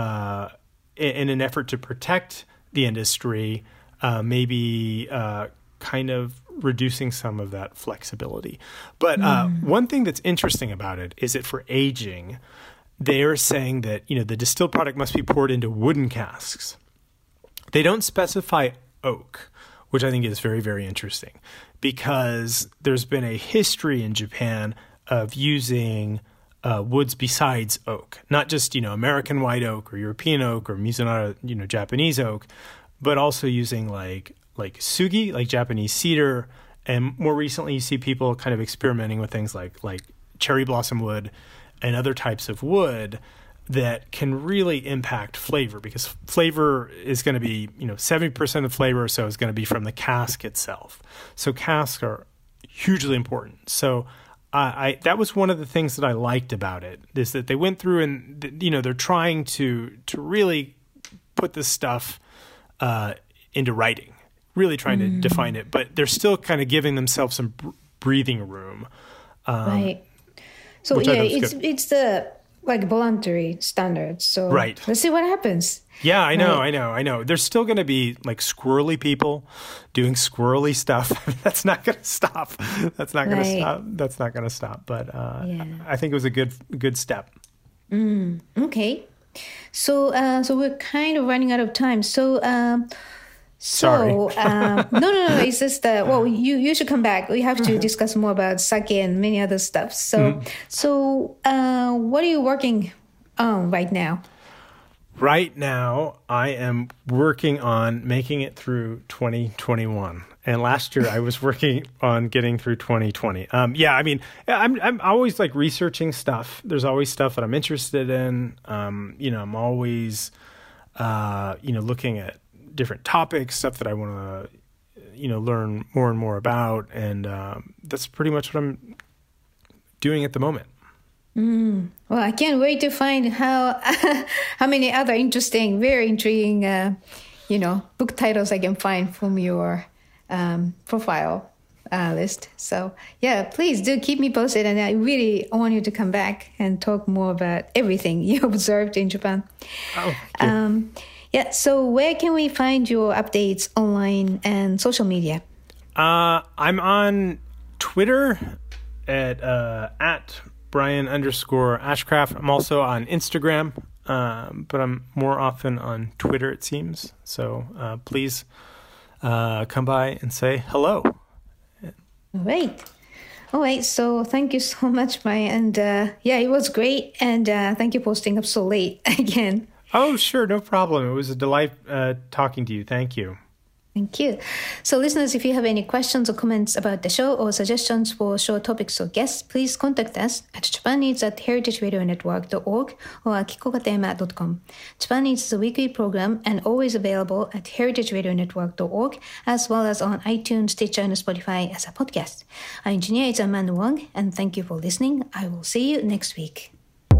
in an effort to protect the industry, maybe kind of reducing some of that flexibility. But one thing that's interesting about it is that for aging, they're saying that, you know, the distilled product must be poured into wooden casks. They don't specify oak, which I think is very, very interesting, because there's been a history in Japan of using woods besides oak, not just, you know, American white oak or European oak or Mizunara, you know, Japanese oak, but also using like sugi, like Japanese cedar. And more recently, you see people kind of experimenting with things like cherry blossom wood and other types of wood that can really impact flavor, because flavor is going to be, you know, 70% of flavor or so is going to be from the cask itself. So casks are hugely important. So that was one of the things that I liked about it, is that they went through and, you know, they're trying to really put this stuff into writing, really trying to define it, but they're still kind of giving themselves some breathing room. Right. So yeah, it's the like voluntary standards. So right. Let's see what happens. Yeah, I know. There's still going to be like squirrely people doing squirrely stuff. That's not going to stop. That's not going to stop. But I think it was a good step. Okay. So we're kind of running out of time. Sorry. No. It's just you should come back. We have to discuss more about sake and many other stuff. So what are you working on right now? Right now, I am working on making it through 2021. And last year, I was working on getting through 2020. I mean, I'm always like researching stuff. There's always stuff that I'm interested in. You know, I'm always, looking at different topics, stuff that I want to, you know, learn more and more about. And that's pretty much what I'm doing at the moment. Well, I can't wait to find how many other interesting, very intriguing, book titles I can find from your profile list. So yeah, please do keep me posted, and I really want you to come back and talk more about everything you observed in Japan. So where can we find your updates online and social media? I'm on Twitter at Brian_Ashcraft. I'm also on Instagram, but I'm more often on Twitter, it seems. So please come by and say hello. All right. So thank you so much, Brian. And it was great. And thank you for staying up so late again. Oh, sure. No problem. It was a delight talking to you. Thank you. Thank you. So listeners, if you have any questions or comments about the show or suggestions for show topics or guests, please contact us at japaneats@heritageradionetwork.org or akikokatema.com. Japan Eats is a weekly program and always available at heritageradionetwork.org, as well as on iTunes, Stitcher, and Spotify as a podcast. Our engineer is Amanda Wong, and thank you for listening. I will see you next week.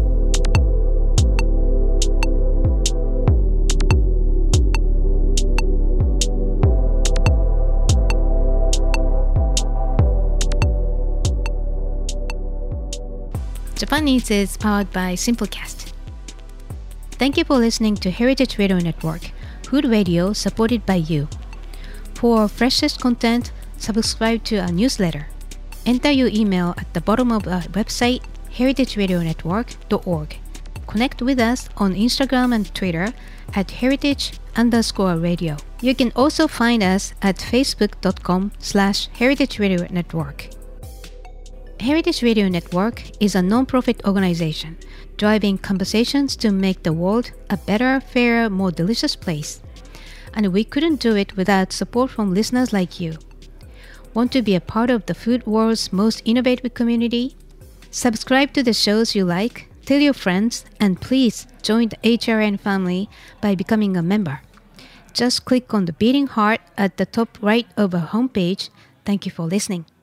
Japan Eats is powered by Simplecast. Thank you for listening to Heritage Radio Network, food radio supported by you. For freshest content, subscribe to our newsletter. Enter your email at the bottom of our website, heritageradionetwork.org. Connect with us on Instagram and Twitter at heritage_radio. You can also find us at facebook.com/Heritage Radio Network. Heritage Radio Network is a non-profit organization driving conversations to make the world a better, fairer, more delicious place. And we couldn't do it without support from listeners like you. Want to be a part of the food world's most innovative community? Subscribe to the shows you like, tell your friends, and please join the HRN family by becoming a member. Just click on the beating heart at the top right of our homepage. Thank you for listening.